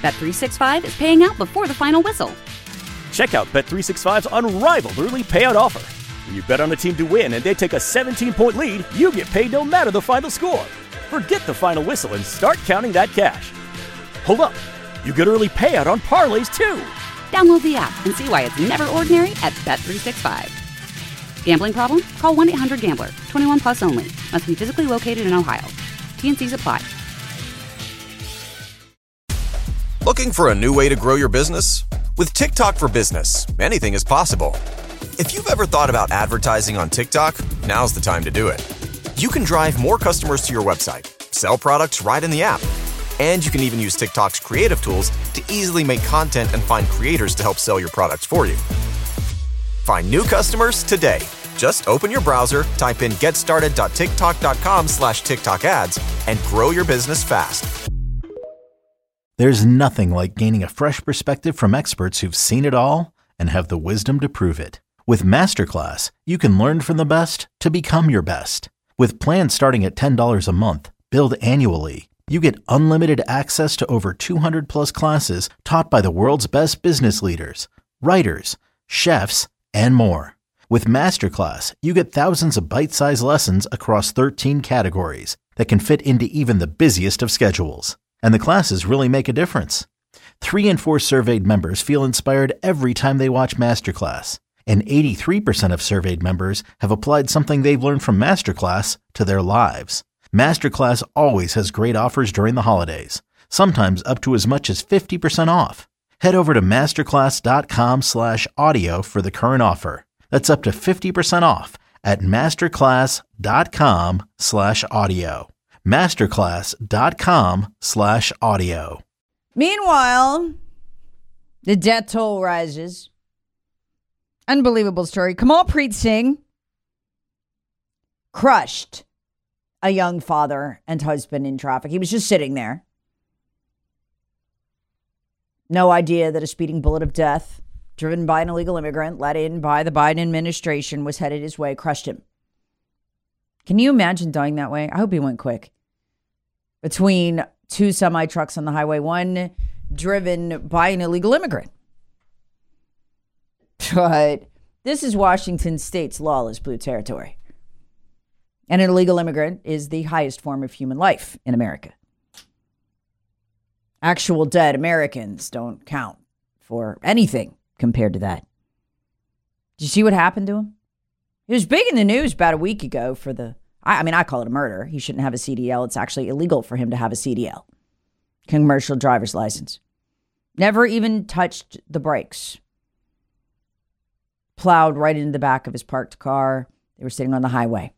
Bet365 is paying out before the final whistle. Check out Bet365's unrivaled early payout offer. When you bet on a team to win and they take a 17-point lead, you get paid no matter the final score. Forget the final whistle and start counting that cash. Hold up. You get early payout on parlays, too. Download the app and see why it's never ordinary at Bet365. Gambling problem? Call 1-800-GAMBLER. 21 plus only. Must be physically located in Ohio. T&Cs apply. Looking for a new way to grow your business? With TikTok for Business, anything is possible. If you've ever thought about advertising on TikTok, now's the time to do it. You can drive more customers to your website, sell products right in the app, and you can even use TikTok's creative tools to easily make content and find creators to help sell your products for you. Find new customers today. Just open your browser, type in getstarted.tiktok.com/TikTok ads, and grow your business fast. There's nothing like gaining a fresh perspective from experts who've seen it all and have the wisdom to prove it. With Masterclass, you can learn from the best to become your best. With plans starting at $10 a month, billed annually, you get unlimited access to over 200 plus classes taught by the world's best business leaders, writers, chefs, and more. With Masterclass, you get thousands of bite-sized lessons across 13 categories that can fit into even the busiest of schedules. And the classes really make a difference. 3 in 4 surveyed members feel inspired every time they watch Masterclass. And 83% of surveyed members have applied something they've learned from Masterclass to their lives. Masterclass always has great offers during the holidays, sometimes up to as much as 50% off. Head over to masterclass.com/audio for the current offer. That's up to 50% off at masterclass.com/audio. masterclass.com/audio. Meanwhile, the death toll rises. Unbelievable story. Kamalpreet Singh crushed a young father and husband in traffic. He was just sitting there. No idea that a speeding bullet of death, driven by an illegal immigrant, let in by the Biden administration, was headed his way, crushed him. Can you imagine dying that way? I hope he went quick. Between 2 semi-trucks on the highway, one driven by an illegal immigrant. But this is Washington State's lawless blue territory. And an illegal immigrant is the highest form of human life in America. Actual dead Americans don't count for anything compared to that. Did you see what happened to him? He was big in the news about a week ago for I call it a murder. He shouldn't have a CDL. It's actually illegal for him to have a CDL. Commercial driver's license. Never even touched the brakes. Plowed right into the back of his parked car. They were sitting on the highway.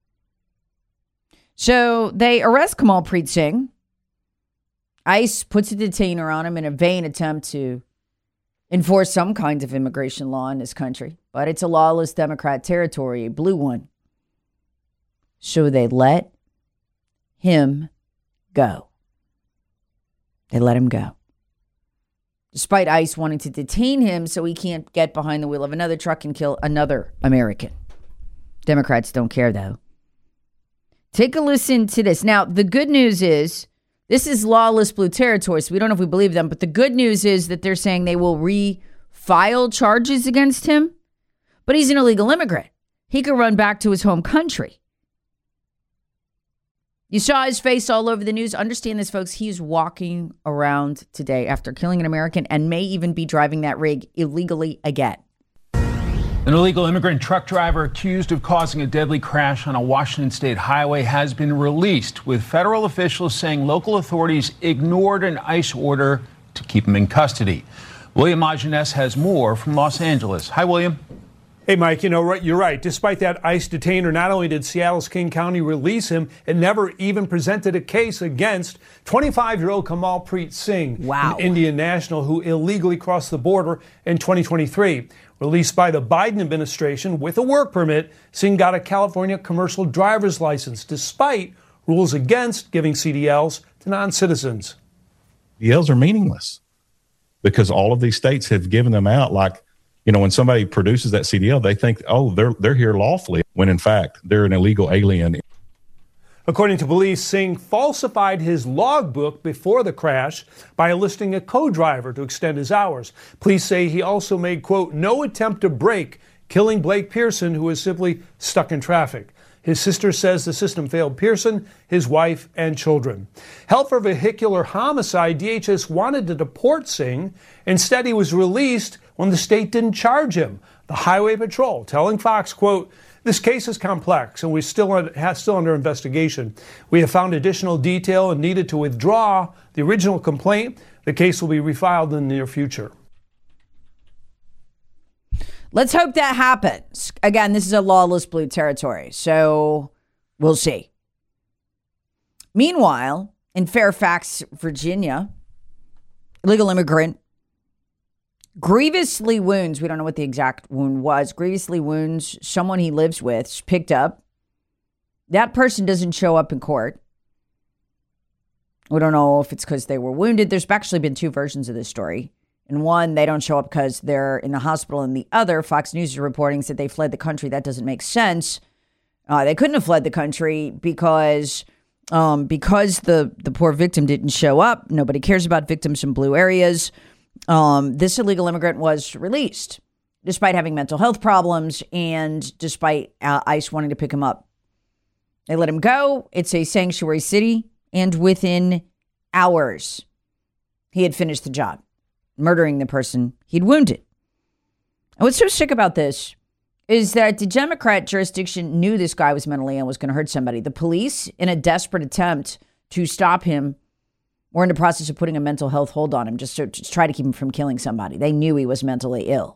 So they arrest Kamalpreet Singh. ICE puts a detainer on him in a vain attempt to enforce some kind of immigration law in this country. But it's a lawless Democrat territory, a blue one. So they let him go. They let him go. Despite ICE wanting to detain him so he can't get behind the wheel of another truck and kill another American. Democrats don't care, though. Take a listen to this. Now, the good news is, this is lawless blue territory, so we don't know if we believe them, but the good news is that they're saying they will refile charges against him. But he's an illegal immigrant. He could run back to his home country. You saw his face all over the news. Understand this, folks. He's walking around today after killing an American and may even be driving that rig illegally again. An illegal immigrant truck driver accused of causing a deadly crash on a Washington state highway has been released, with federal officials saying local authorities ignored an ICE order to keep him in custody. William Maginес has more from Los Angeles. Hi, William. Hey, Mike, you're right. Despite that ICE detainer, not only did Seattle's King County release him, it never even presented a case against 25-year-old Kamalpreet Singh, an Indian national who illegally crossed the border in 2023. Released by the Biden administration with a work permit, Singh got a California commercial driver's license, despite rules against giving CDLs to non-citizens. CDLs are meaningless because all of these states have given them out. Like, when somebody produces that CDL, they think, oh, they're here lawfully, when in fact they're an illegal alien. According to police, Singh falsified his logbook before the crash by enlisting a co-driver to extend his hours. Police say he also made, quote, no attempt to brake, killing Blake Pearson, who was simply stuck in traffic. His sister says the system failed Pearson, his wife, and children. Held for vehicular homicide, DHS wanted to deport Singh. Instead, he was released when the state didn't charge him. The Highway Patrol telling Fox, quote, this case is complex and we're still under investigation. We have found additional detail and needed to withdraw the original complaint. The case will be refiled in the near future. Let's hope that happens. Again, this is a lawless blue territory, so we'll see. Meanwhile, in Fairfax, Virginia, illegal immigrant grievously wounds, we don't know what the exact wound was, grievously wounds someone he lives with, picked up. That person doesn't show up in court. We don't know if it's because they were wounded. There's actually been two versions of this story. In one, they don't show up because they're in the hospital. And the other, Fox News is reporting that they fled the country. That doesn't make sense. They couldn't have fled the country because the poor victim didn't show up. Nobody cares about victims in blue areas. This illegal immigrant was released despite having mental health problems and despite ICE wanting to pick him up. They let him go. It's a sanctuary city. And within hours, he had finished the job, murdering the person he'd wounded. And what's so sick about this is that the Democrat jurisdiction knew this guy was mentally ill and was going to hurt somebody. The police, in a desperate attempt to stop him, were in the process of putting a mental health hold on him just to try to keep him from killing somebody. They knew he was mentally ill.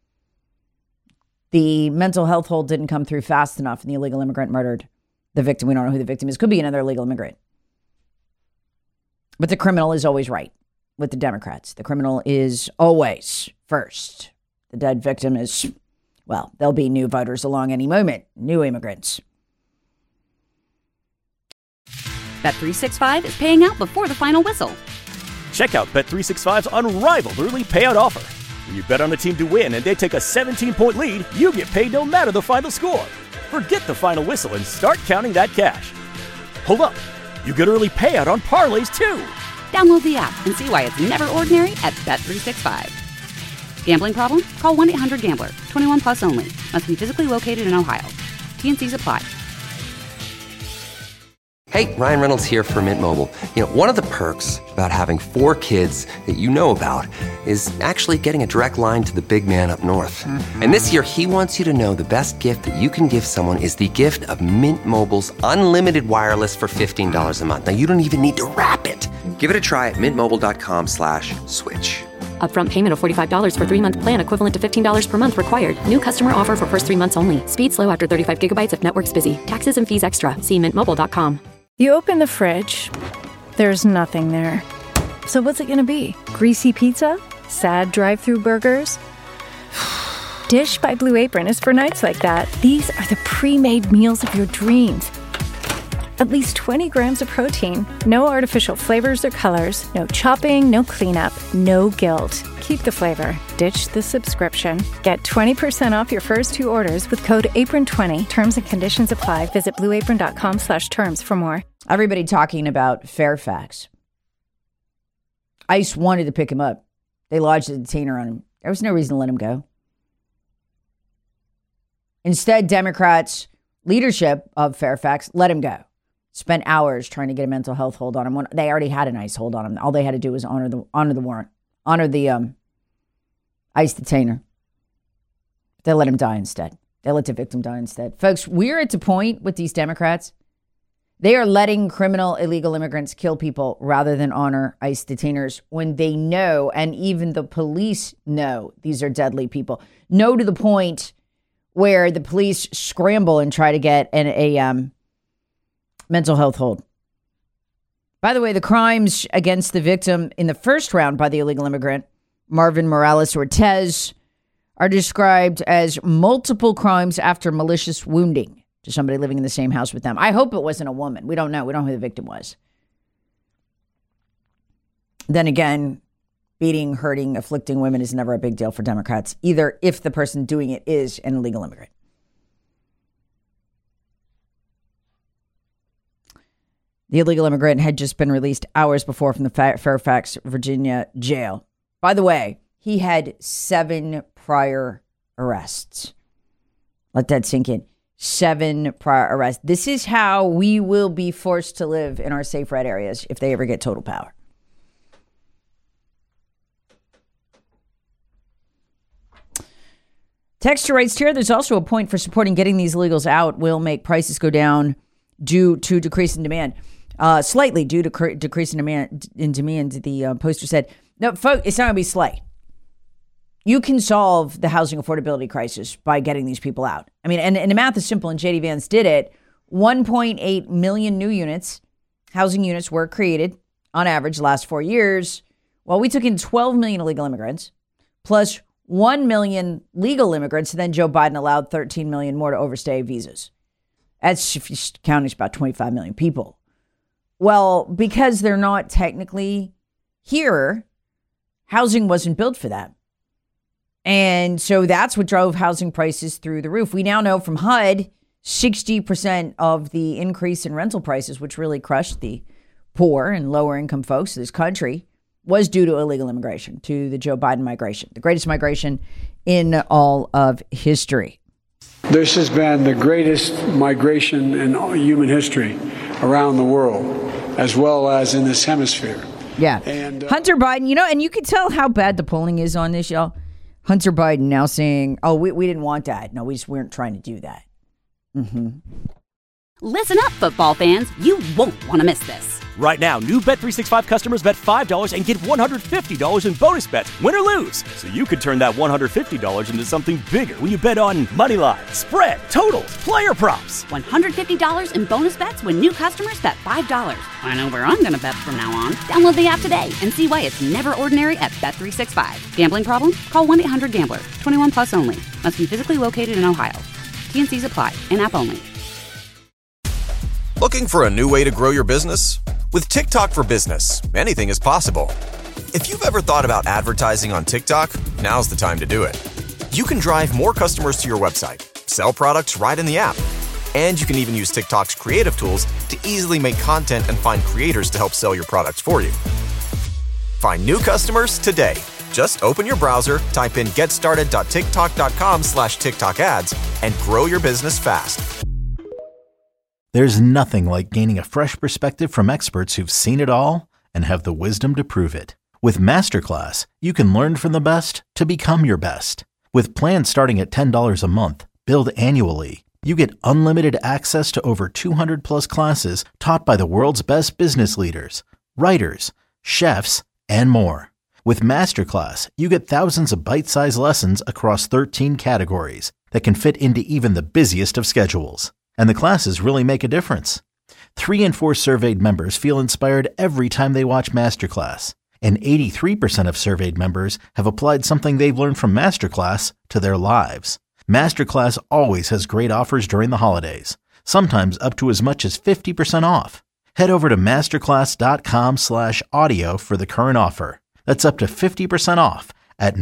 The mental health hold didn't come through fast enough, and the illegal immigrant murdered the victim. We don't know who the victim is. Could be another illegal immigrant. But the criminal is always right with the Democrats. The criminal is always first. The dead victim is, well, there'll be new voters along any moment, new immigrants. Bet365 is paying out before the final whistle. Check out Bet365's unrivaled early payout offer. When you bet on a team to win and they take a 17-point lead, you get paid no matter the final score. Forget the final whistle and start counting that cash. Hold up. You get early payout on parlays, too. Download the app and see why it's never ordinary at Bet365. Gambling problem? Call 1-800-GAMBLER. 21 plus only. Must be physically located in Ohio. T&Cs apply. Hey, Ryan Reynolds here for Mint Mobile. You know, one of the perks about having 4 kids that you know about is actually getting a direct line to the big man up north. Mm-hmm. And this year, he wants you to know the best gift that you can give someone is the gift of Mint Mobile's unlimited wireless for $15 a month. Now, you don't even need to wrap it. Give it a try at mintmobile.com/switch. Upfront payment of $45 for 3-month plan equivalent to $15 per month required. New customer offer for first 3 months only. Speed slow after 35 gigabytes if network's busy. Taxes and fees extra. See mintmobile.com. You open the fridge, there's nothing there. So what's it gonna be? Greasy pizza? Sad drive-through burgers? Dish by Blue Apron is for nights like that. These are the pre-made meals of your dreams. At least 20 grams of protein, no artificial flavors or colors, no chopping, no cleanup, no guilt. Keep the flavor. Ditch the subscription. Get 20% off your first 2 orders with code APRON20. Terms and conditions apply. Visit blueapron.com/terms for more. Everybody talking about Fairfax. ICE wanted to pick him up. They lodged a detainer on him. There was no reason to let him go. Instead, Democrats' leadership of Fairfax let him go. Spent hours trying to get a mental health hold on him. When they already had an ICE hold on him. All they had to do was honor the warrant, honor the ICE detainer. They let him die instead. They let the victim die instead. Folks, we're at the point with these Democrats. They are letting criminal illegal immigrants kill people rather than honor ICE detainers when they know, and even the police know, these are deadly people. Know to the point where the police scramble and try to get a mental health hold. By the way, the crimes against the victim in the first round by the illegal immigrant, Marvin Morales Ortiz, are described as multiple crimes after malicious wounding to somebody living in the same house with them. I hope it wasn't a woman. We don't know. We don't know who the victim was. Then again, beating, hurting, afflicting women is never a big deal for Democrats, either if the person doing it is an illegal immigrant. The illegal immigrant had just been released hours before from the Fairfax, Virginia jail. By the way, he had 7 prior arrests. Let that sink in. 7 prior arrests. This is how we will be forced to live in our safe red areas if they ever get total power. Texture writes here, there's also a point for supporting getting these illegals out will make prices go down due to decrease in demand. Slightly due to decrease in demand, the poster said. No, folks, it's not going to be slight. You can solve the housing affordability crisis by getting these people out. I mean, and the math is simple, and J.D. Vance did it. 1.8 million new units, housing units were created on average the last 4 years. Well, we took in 12 million illegal immigrants, plus 1 million legal immigrants, and then Joe Biden allowed 13 million more to overstay visas. That's, if you count, it's about 25 million people. Well, because they're not technically here, housing wasn't built for them. And so that's what drove housing prices through the roof. We now know from HUD, 60% of the increase in rental prices, which really crushed the poor and lower income folks of this country, was due to illegal immigration, to the Joe Biden migration, the greatest migration in all of history. This has been the greatest migration in human history around the world, as well as in this hemisphere. Yeah. And Hunter Biden, and you can tell how bad the polling is on this, y'all. Hunter Biden now saying, oh, we didn't want that. No, we just weren't trying to do that. Mm-hmm. Listen up, football fans. You won't want to miss this. Right now, new Bet365 customers bet $5 and get $150 in bonus bets, win or lose. So you could turn that $150 into something bigger when you bet on money line, spread, totals, player props. $150 in bonus bets when new customers bet $5. I know where I'm going to bet from now on. Download the app today and see why it's never ordinary at Bet365. Gambling problem? Call 1-800-GAMBLER. 21 plus only. Must be physically located in Ohio. T&Cs apply. In-app only. Looking for a new way to grow your business? With TikTok for Business, anything is possible. If you've ever thought about advertising on TikTok, now's the time to do it. You can drive more customers to your website, sell products right in the app, and you can even use TikTok's creative tools to easily make content and find creators to help sell your products for you. Find new customers today. Just open your browser, type in getstarted.tiktok.com/TikTok ads, and grow your business fast. There's nothing like gaining a fresh perspective from experts who've seen it all and have the wisdom to prove it. With Masterclass, you can learn from the best to become your best. With plans starting at $10 a month, billed annually, you get unlimited access to over 200 plus classes taught by the world's best business leaders, writers, chefs, and more. With Masterclass, you get thousands of bite-sized lessons across 13 categories that can fit into even the busiest of schedules. And the classes really make a difference. 3 in 4 surveyed members feel inspired every time they watch Masterclass. And 83% of surveyed members have applied something they've learned from Masterclass to their lives. Masterclass always has great offers during the holidays, sometimes up to as much as 50% off. Head over to masterclass.com/audio for the current offer. That's up to 50% off at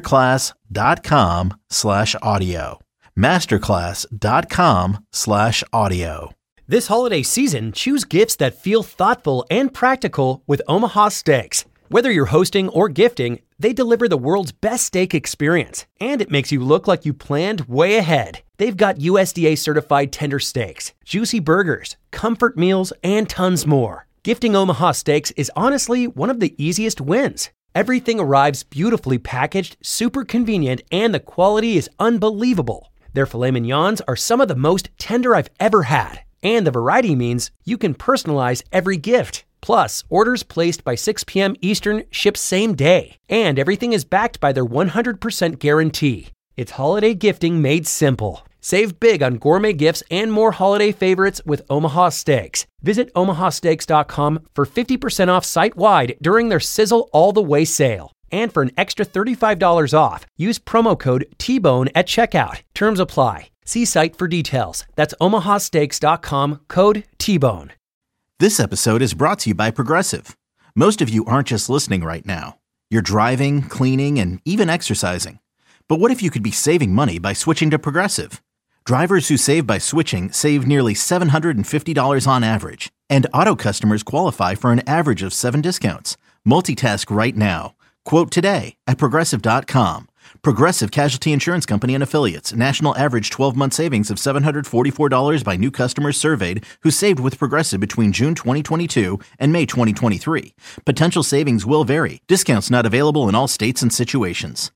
masterclass.com/audio. masterclass.com/audio. This holiday season, choose gifts that feel thoughtful and practical with Omaha Steaks. Whether you're hosting or gifting, they deliver the world's best steak experience, and it makes you look like you planned way ahead. They've got USDA certified tender steaks, juicy burgers, comfort meals, and tons more. Gifting Omaha Steaks is honestly one of the easiest wins. Everything arrives beautifully packaged, super convenient, and the quality is unbelievable. Their filet mignons are some of the most tender I've ever had, and the variety means you can personalize every gift. Plus, orders placed by 6 p.m. Eastern ship same day, and everything is backed by their 100% guarantee. It's holiday gifting made simple. Save big on gourmet gifts and more holiday favorites with Omaha Steaks. Visit omahasteaks.com for 50% off site-wide during their Sizzle All the Way sale. And for an extra $35 off, use promo code TBONE at checkout. Terms apply. See site for details. That's omahasteaks.com, code TBONE. This episode is brought to you by Progressive. Most of you aren't just listening right now. You're driving, cleaning, and even exercising. But what if you could be saving money by switching to Progressive? Drivers who save by switching save nearly $750 on average. And Auto customers qualify for an average of 7 discounts. Multitask right now. Quote today at Progressive.com. Progressive Casualty Insurance Company and Affiliates. National average 12-month savings of $744 by new customers surveyed who saved with Progressive between June 2022 and May 2023. Potential savings will vary. Discounts not available in all states and situations.